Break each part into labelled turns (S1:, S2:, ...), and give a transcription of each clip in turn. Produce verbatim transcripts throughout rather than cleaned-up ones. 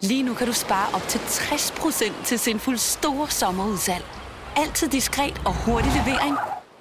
S1: Lige nu kan du spare op til tres procent til Sinfuls store sommerudsalg. Altid diskret og hurtig levering.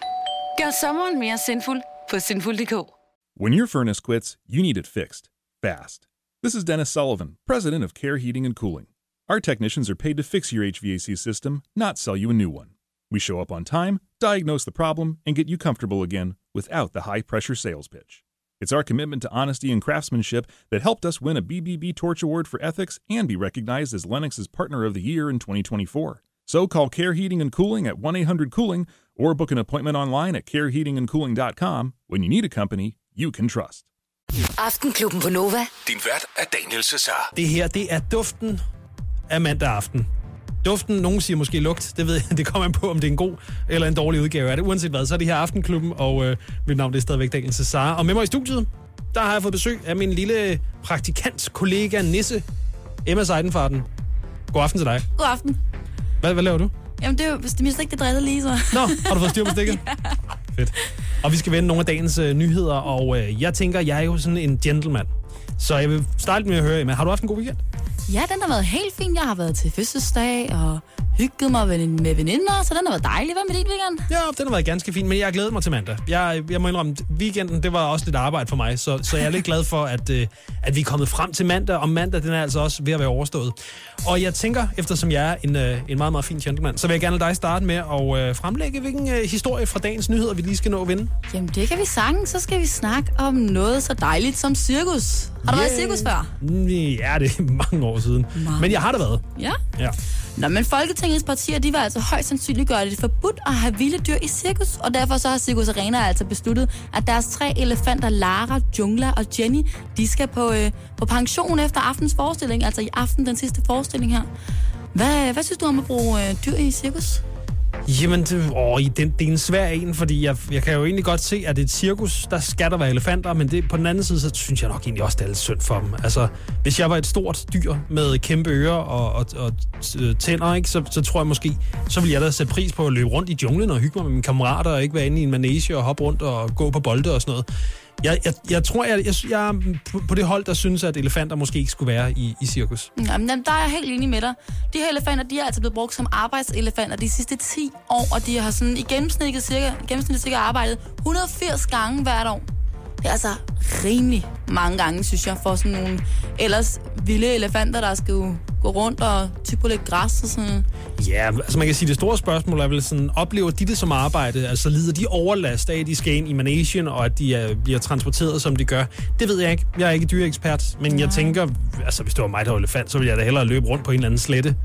S1: Gør sommeren mere sinful på sinful punktum d k.
S2: When your furnace quits, you need it fixed. Fast. This is Dennis Sullivan, president of Care Heating and Cooling. Our technicians are paid to fix your H V A C system, not sell you a new one. We show up on time, diagnose the problem, and get you comfortable again without the high-pressure sales pitch. It's our commitment to honesty and craftsmanship that helped us win a B B B Torch Award for Ethics and be recognized as Lennox's Partner of the Year in twenty twenty-four. So call Care Heating and Cooling at one eight hundred cooling or book an appointment online at care heating and cooling dot com when you need a company you can trust.
S3: Aftenklubben på Nova.
S4: Din vært er Daniel Cesar.
S5: Det her, det er duften af mandag aften. Duften, nogen siger måske lugt, det ved jeg, det kommer an på, om det er en god eller en dårlig udgave af det. Uanset hvad, så er det her Aftenklubben, og øh, mit navn det er stadigvæk Daniel Cesar. Og med mig i studiet, der har jeg fået besøg af min lille praktikant-kollega Nisse, Emma Seidenfarten. God aften til dig.
S6: God aften.
S5: Hvad, hvad laver du?
S6: Jamen, det er jo det mindste ikke det driller lige, så.
S5: Nå, har du fået styr på stikket?
S6: Ja.
S5: Fedt. Og vi skal vende nogle af dagens øh, nyheder, og øh, jeg tænker, jeg er jo sådan en gentleman. Så jeg vil starte med at høre, Emma, har du haft en god weekend?
S6: Ja, den har været helt fin. Jeg har været til fødselsdag og hygget mig med veninder, så den har været dejlig. Hvad med din weekend?
S5: Ja, den har været ganske fin, men jeg har glædet mig til mandag. Jeg, jeg må indrømme, weekenden, det var også lidt arbejde for mig, så, så jeg er lidt glad for, at, øh, at vi er kommet frem til mandag, og mandag, den er altså også ved at være overstået. Og jeg tænker, eftersom jeg er en, øh, en meget, meget fin gentleman, så vil jeg gerne lade dig starte med at øh, fremlægge, hvilken øh, historie fra dagens nyheder, vi lige skal nå at vinde.
S6: Jamen, det kan vi sagtens. Så skal vi snakke om noget så dejligt som cirkus. Har du yeah. været i cirkus før?
S5: Ja, det er mange år siden. Mange. Men jeg har da været.
S6: Ja?
S5: Ja.
S6: Nå, men Folketingets partier, de vil altså højst sandsynligt gøre det forbudt at have vilde dyr i cirkus, og derfor så har Cirkus Arena altså besluttet, at deres tre elefanter, Lara, Jungla og Jenny, de skal på, øh, på pension efter aftens forestilling, altså i aften, den sidste forestilling her. Hvad, hvad synes du om at bruge øh, dyr i cirkus?
S5: Jamen, det, åh, det, det er en svær en, fordi jeg, jeg kan jo egentlig godt se, at det er et cirkus, der skal der være elefanter, men det, på den anden side, så synes jeg nok egentlig også, det er lidt synd for dem. Altså, hvis jeg var et stort dyr med kæmpe ører og, og, og tænder, ikke, så, så tror jeg måske, så ville jeg da sætte pris på at løbe rundt i junglen og hygge mig med mine kammerater og ikke være inde i en manege og hoppe rundt og gå på bolde og sådan noget. Jeg, jeg, jeg tror, jeg, jeg, jeg er på det hold, der synes, at elefanter måske ikke skulle være i, i cirkus.
S6: Jamen, der er jeg helt enig med dig. De her elefanter, de er altså blevet brugt som arbejdselefanter de sidste ti år, og de har sådan i gennemsnit cirka, gennemsnit cirka arbejdet et hundrede og firs gange hvert år. Det er altså rimelig mange gange, synes jeg, for sådan nogle ellers vilde elefanter, der skal gå rundt og type på lidt græs og sådan.
S5: Ja, altså man kan sige, det store spørgsmål er vel sådan, oplever de det som arbejde? Altså lider de overlast af, at de skal ind i managen, og at de er, bliver transporteret, som de gør? Det ved jeg ikke. Jeg er ikke dyreekspert, men Nej. jeg tænker, altså hvis det var mig, der var elefant, så ville jeg da hellere løbe rundt på en eller anden slette.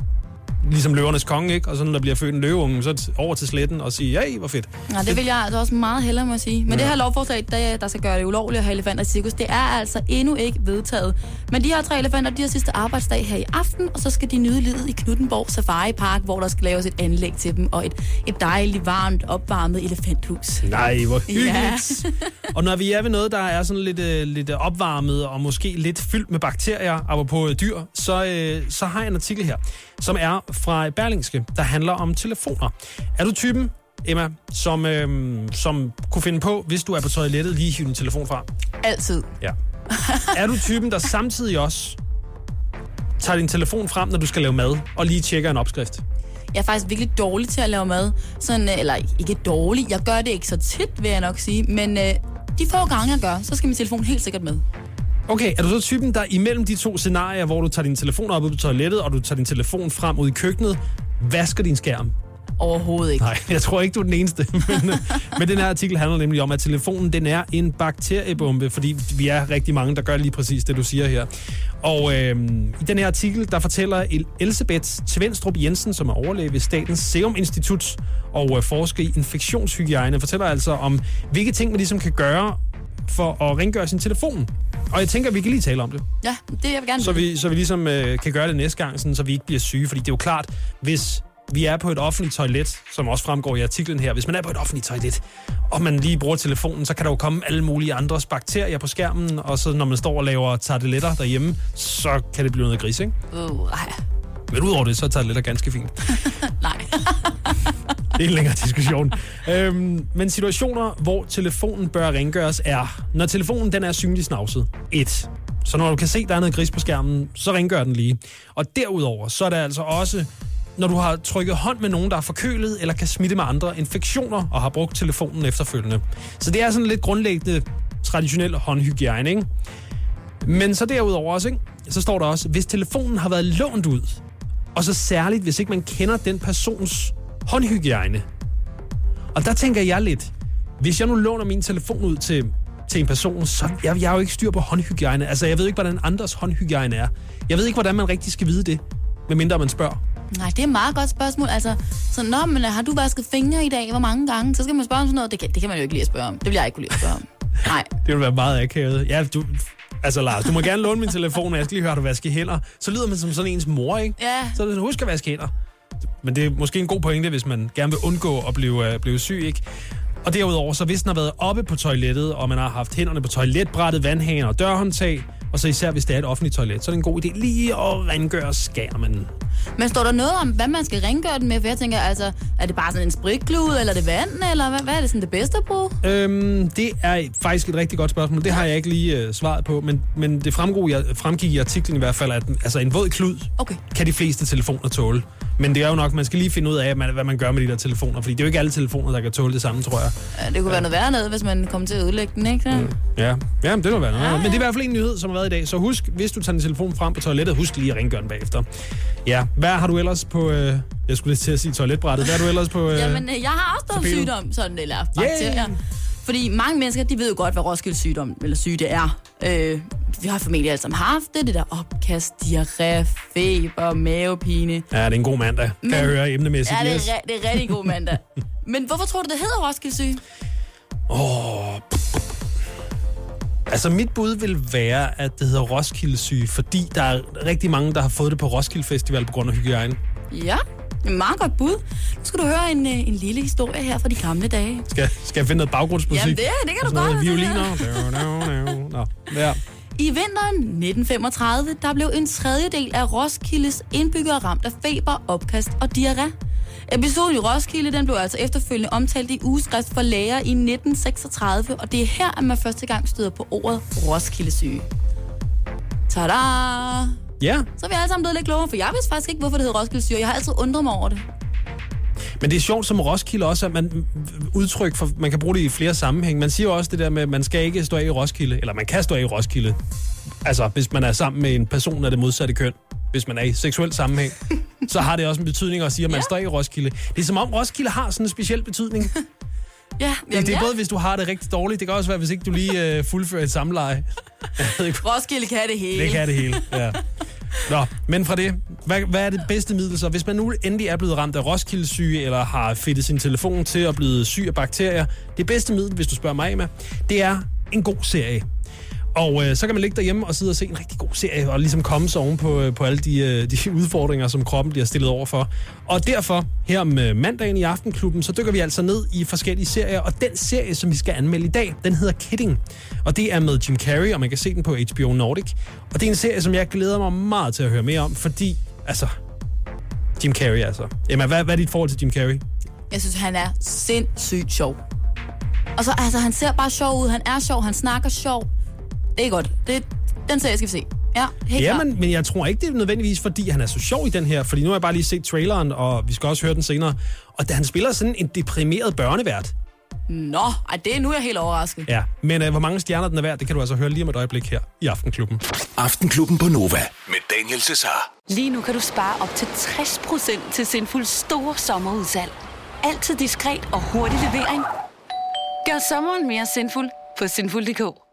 S5: Ligesom løvernes konge, ikke? Og så når der bliver født en løveunge, så over til sletten og sige, hey, hvor fedt.
S6: Ja, det vil jeg altså også meget hellere må sige. Men ja. det her lovforslag, der, der skal gøre det ulovligt at have elefanter i cirkus, det er altså endnu ikke vedtaget. Men de her tre elefanter, de har sidste arbejdsdag her i aften, og så skal de nyde livet i Knuthenborg Safari Park, hvor der skal laves et anlæg til dem, og et, et dejligt, varmt, opvarmet elefanthus.
S5: Nej, hvor hyggeligt. Ja. Og når vi er ved noget, der er sådan lidt, øh, lidt opvarmet, og måske lidt fyldt med bakterier, apropos dyr, så, øh, så har jeg en artikel her, som er fra Berlingske, der handler om telefoner. Er du typen, Emma, som, øhm, som kunne finde på, hvis du er på toilettet, lige hive din telefon fra?
S6: Altid.
S5: Ja. Er du typen, der samtidig også tager din telefon frem, når du skal lave mad, og lige tjekker en opskrift?
S6: Jeg er faktisk virkelig dårlig til at lave mad. Sådan, eller ikke dårlig, jeg gør det ikke så tit, vil jeg nok sige. Men øh, de få gange, jeg gør, så skal min telefon helt sikkert med.
S5: Okay, er du så typen, der imellem de to scenarier, hvor du tager din telefon op ud på toilettet, og du tager din telefon frem ud i køkkenet, vasker din skærm?
S6: Overhovedet ikke.
S5: Nej, jeg tror ikke, du er den eneste. Men, men den her artikel handler nemlig om, at telefonen den er en bakteriebombe, fordi vi er rigtig mange, der gør lige præcis det, du siger her. Og øh, i den her artikel, der fortæller Elisabeth Tvenstrup Jensen, som er overlæge ved Statens Serum Institut og øh, forsker i infektionshygiejne, fortæller altså om, hvilke ting man ligesom kan gøre for at rengøre sin telefon. Og jeg tænker, at vi kan lige tale om det.
S6: Ja, det jeg vil gerne.
S5: Så vi, så vi ligesom øh, kan gøre det næste gang, sådan, så vi ikke bliver syge. Fordi det er jo klart, hvis vi er på et offentligt toilet, som også fremgår i artiklen her, hvis man er på et offentligt toilet, og man lige bruger telefonen, så kan der jo komme alle mulige andres bakterier på skærmen, og så når man står og laver tarteletter derhjemme, så kan det blive noget gris, ikke?
S6: Uh, ej.
S5: Men udover det, så er tarteletter ganske fint.
S6: Nej.
S5: Det er en længere diskussion. Øhm, men situationer, hvor telefonen bør rengøres, er, når telefonen den er synligt snavset. et. Så når du kan se, at der er noget gris på skærmen, så rengør den lige. Og derudover, så er der altså også, når du har trykket hånd med nogen, der er forkølet, eller kan smitte med andre infektioner, og har brugt telefonen efterfølgende. Så det er sådan lidt grundlæggende traditionel håndhygiejne, ikke? Men så derudover også, ikke? Så står der også, hvis telefonen har været lånt ud, og så særligt, hvis ikke man kender den persons håndhygiejne. Og der tænker jeg lidt, hvis jeg nu låner min telefon ud til, til en person, så jeg, jeg har jo ikke styr på håndhygiejne. Altså, jeg ved ikke, hvordan andres håndhygiejne er. Jeg ved ikke, hvordan man rigtig skal vide det, medmindre man spørger.
S6: Nej, det er et meget godt spørgsmål. Altså, så når man har du vasket fingre i dag, hvor mange gange? Så skal man spørge om sådan noget. Det kan, det kan man jo ikke lide at spørge om. Det vil jeg ikke kunne lide at spørge om. Nej. Det
S5: vil være meget akavet. Ja, du... Altså, Lars, du må gerne låne min telefon, og jeg skal lige høre, at du vasker hænder. Så lyder man som sådan ens mor, ikke?
S6: Ja.
S5: Så det, husk at vaske hænder. Men det er måske en god pointe, hvis man gerne vil undgå at blive, uh, blive syg, ikke? Og derudover, så hvis den har været oppe på toilettet, og man har haft hænderne på toiletbrættet, vandhaner og dørhåndtag, og så især hvis det er et offentligt toilet, så er det en god idé lige at rengøre skærmen.
S6: Men står der noget om, hvad man skal rengøre den med? For jeg tænker, altså, er det bare sådan en spritklude, eller er det vand, eller hvad, hvad er det sådan det bedste at bruge?
S5: Øhm, det er faktisk et rigtig godt spørgsmål. Det har jeg ikke lige uh, svaret på, men, men det fremgår, jeg, fremgik i artiklen i hvert fald, at altså, en våd klud
S6: okay. kan
S5: de fleste telefoner tåle. Men det er jo nok, man skal lige finde ud af, hvad man gør med de der telefoner, fordi det er jo ikke alle telefoner, der kan tåle det samme, tror jeg.
S6: Ja, det kunne ja. være noget værre noget, hvis man kommer til at ødelægge den, ikke? Mm.
S5: Ja, ja det må være noget. Ja, ja. Men det er i hvert fald en nyhed, som har været i dag. Så husk, hvis du tager din telefon frem på toilettet, husk lige at rengøre den bagefter. Ja, hvad har du ellers på... Øh, jeg skulle lige til at sige toiletbrættet. Hvad har du ellers på... Øh,
S6: Jamen, jeg har også noget sygdom, sådan eller bakterier. Yeah. Fordi mange mennesker, de ved jo godt, hvad Roskilde sygdom eller syge det er. Øh, vi har familie alle sammen haft det. Det der opkast, diarré, feber, mavepine.
S5: Ja, det er en god mandag. Kan Men, jeg høre emnemæssigt.
S6: Ja, det er, re- det er rigtig god mandag. Men hvorfor tror du, det hedder Roskilde syge?
S5: Åh... Oh. Altså, mit bud vil være, at det hedder Roskilde syge, fordi der er rigtig mange, der har fået det på Roskilde Festival på grund af hygiejne. Ja,
S6: en meget godt bud. Nu skal du høre en, en lille historie her fra de gamle dage.
S5: Skal, skal jeg finde noget baggrundsmusik?
S6: Jamen, det, det kan du godt.
S5: Violiner. Nå, ja.
S6: I vinteren nitten femogtredive, der blev en tredjedel af Roskildes indbyggere ramt af feber, opkast og diarré. Episoden i Roskilde, den blev altså efterfølgende omtalt i ugeskrift for læger i nitten seksogtredive, og det er her, at man første gang støder på ordet Roskilde-syge. Tada!
S5: Ja.
S6: Så er vi alle sammen blevet lidt klogere, for jeg vidste faktisk ikke, hvorfor det hedder Roskilde-syge. Jeg har altid undret mig over det.
S5: Men det er sjovt som Roskilde også, at man udtryk for, man kan bruge det i flere sammenhæng. Man siger jo også det der med, at man skal ikke stå af i Roskilde, eller man kan stå af i Roskilde. Altså, hvis man er sammen med en person af det modsatte køn. Hvis man er i seksuel sammenhæng, så har det også en betydning at sige, at man ja. står i Roskilde. Det er som om Roskilde har sådan en speciel betydning.
S6: Ja,
S5: jamen, det, det er både, ja. hvis du har det rigtig dårligt, det kan også være, hvis ikke du lige uh, fuldfører et samleje.
S6: Roskilde kan det hele.
S5: Det kan det hele, ja. Nå, men fra det, hvad, hvad er det bedste middel så? Hvis man nu endelig er blevet ramt af Roskilde-syge, eller har fedtet sin telefon til at blive syg af bakterier, det bedste middel, hvis du spørger mig med, det er en god serie. Og øh, så kan man ligge derhjemme og sidde og se en rigtig god serie, og ligesom komme sig oven på, på alle de, øh, de udfordringer, som kroppen bliver stillet over for. Og derfor, her om øh, mandagen i Aftenklubben, så dykker vi altså ned i forskellige serier, og den serie, som vi skal anmelde i dag, den hedder Kidding. Og det er med Jim Carrey, og man kan se den på H B O Nordic. Og det er en serie, som jeg glæder mig meget til at høre mere om, fordi, altså, Jim Carrey altså. Emma, hvad, hvad er dit forhold til Jim Carrey?
S6: Jeg synes, han er sindssygt sjov. Og så, altså, han ser bare sjov ud, han er sjov, han snakker sjov. Det er godt. Det, den serie skal vi se. Ja, helt
S5: ja,
S6: klart.
S5: men, men jeg tror ikke, det er nødvendigvis, fordi han er så sjov i den her. Fordi nu har jeg bare lige set traileren, og vi skal også høre den senere. Og da han spiller sådan en deprimeret børnevært.
S6: Nå, ej, det er nu er jeg helt overrasket.
S5: Ja, men uh, hvor mange stjerner den er værd, det kan du altså høre lige om et øjeblik her i Aftenklubben.
S4: Aftenklubben på Nova med Daniel Cesar.
S1: Lige nu kan du spare op til tres procent til Sinful store sommerudsalg. Altid diskret og hurtig levering. Gør sommeren mere sinful på sinful punktum d k.